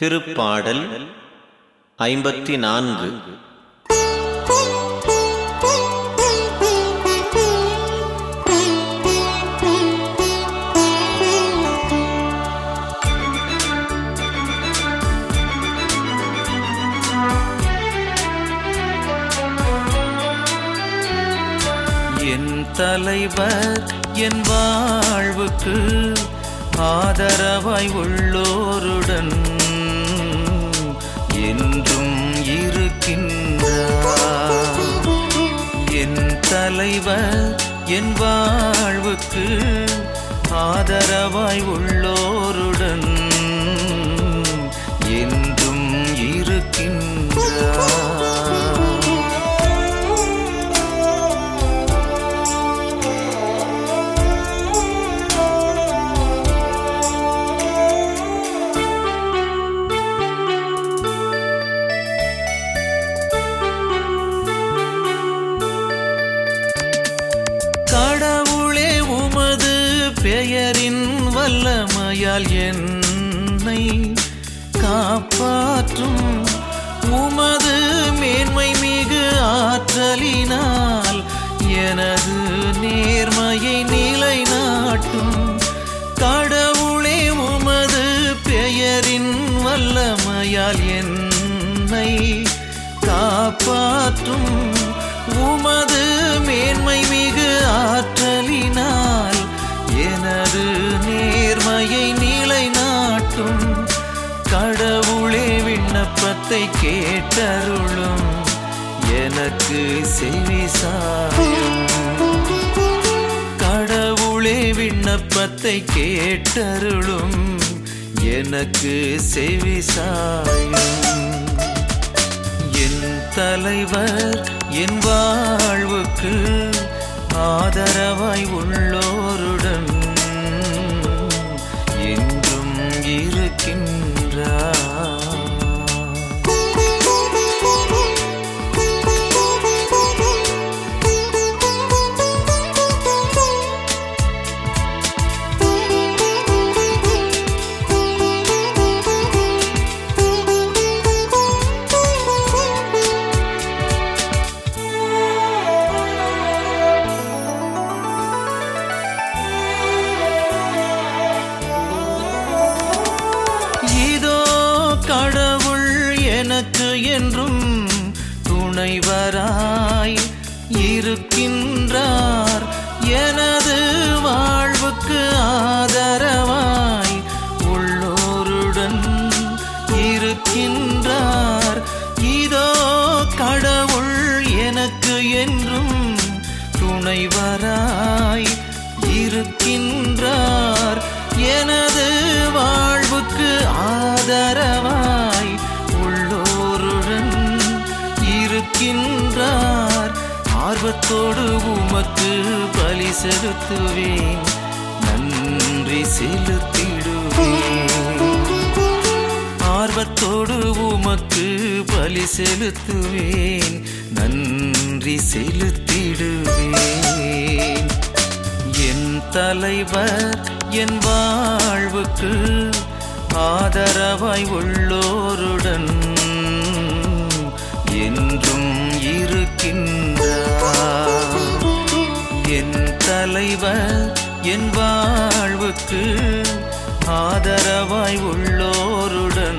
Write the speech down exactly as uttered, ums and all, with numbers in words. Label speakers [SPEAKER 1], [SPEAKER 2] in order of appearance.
[SPEAKER 1] திருப்பாடல் ஐம்பத்தி நான்கு.
[SPEAKER 2] என் தலைவர் என் வாழ்வுக்கு ஆதரவாய் உள்ளோருடன் என்றும் இருக்கின்றார். என் தலைவர் என் வாழ்வுக்கு ஆதரவாய் உள்ளோருடன் என்றும் இருக்கின்றார். கடவுளே, உமது பெயரின் வல்லமையால் என்னை காப்பாற்றும். உமது மேன்மை மிகு ஆற்றலினால் எனது நேர்மையை நிலைநாட்டும். கடவுளே, உமது பெயரின் வல்லமையால் என்னை காப்பாற்றும். உமது மேன்மை மிகு ஆற்றலினால் எனது நேர்மையை நிலைநாட்டும். கடவுளே, விண்ணப்பத்தை கேட்டருளும், எனக்கு செவிசாயும். கடவுளே, விண்ணப்பத்தை கேட்டருளும், எனக்கு செவிசாயும். என் தலைவர் என் வாழ்வுக்கு ஆதரவாய் உள்ளோருடன் என்றும் இருக்கின்றார். கடவுள் எனக்கு என்றும் துணைவராய் இருக்கின்றார். எனது வாழ்வுக்கு ஆதரவாய் உள்ளோருடன் இருக்கின்றார். இதோ கடவுள் எனக்கு என்றும் துணைவராய் இருக்கின்றார். எனது வாழ்வுக்கு ஆதரவாய் உள்ளோருடன் இருக்கின்றார். ஆர்வத்தோடு உமக்கு பலி செலுத்துவேன், நன்றி செலுத்திடுவேன். ஆர்வத்தோடு உமக்கு பலி செலுத்துவேன், நன்றி செலுத்திடுவேன். என் தலைவர் என் வாழ்வுக்கு ஆதரவாய் உள்ளோருடன் என்றும் இருக்கின்றார். என் தலைவர் என் வாழ்வுக்கு ஆதரவாய் உள்ளோருடன்